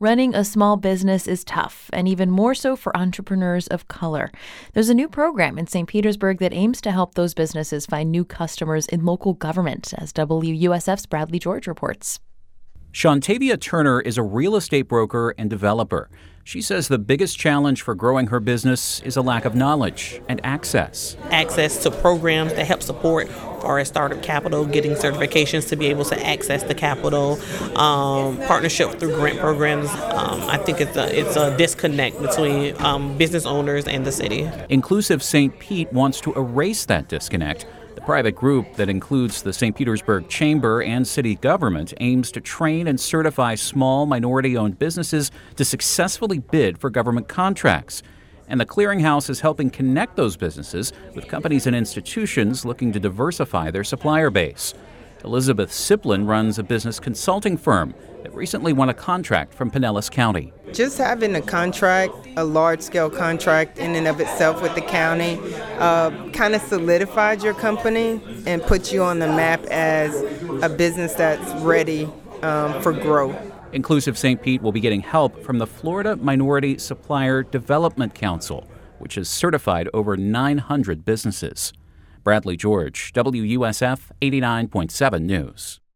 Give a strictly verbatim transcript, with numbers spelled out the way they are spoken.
Running a small business is tough, and even more so for entrepreneurs of color. There's a new program in Saint Petersburg that aims to help those businesses find new customers in local government, as W U S F's Bradley George reports. Shantavia Turner is a real estate broker and developer. She says the biggest challenge for growing her business is a lack of knowledge and access. Access to programs that help support our startup capital, getting certifications to be able to access the capital, um, partnership through grant programs. Um, I think it's a, it's a disconnect between um, business owners and the city. Inclusive Saint Pete wants to erase that disconnect. The private group that includes the Saint Petersburg Chamber and city government aims to train and certify small minority-owned businesses to successfully bid for government contracts. And the clearinghouse is helping connect those businesses with companies and institutions looking to diversify their supplier base. Elizabeth Siplin runs a business consulting firm that recently won a contract from Pinellas County. Just having a contract, a large-scale contract in and of itself with the county, uh, kind of solidifies your company and puts you on the map as a business that's ready um, for growth. Inclusive Saint Pete will be getting help from the Florida Minority Supplier Development Council, which has certified over nine hundred businesses. Bradley George, W U S F eighty-nine point seven News.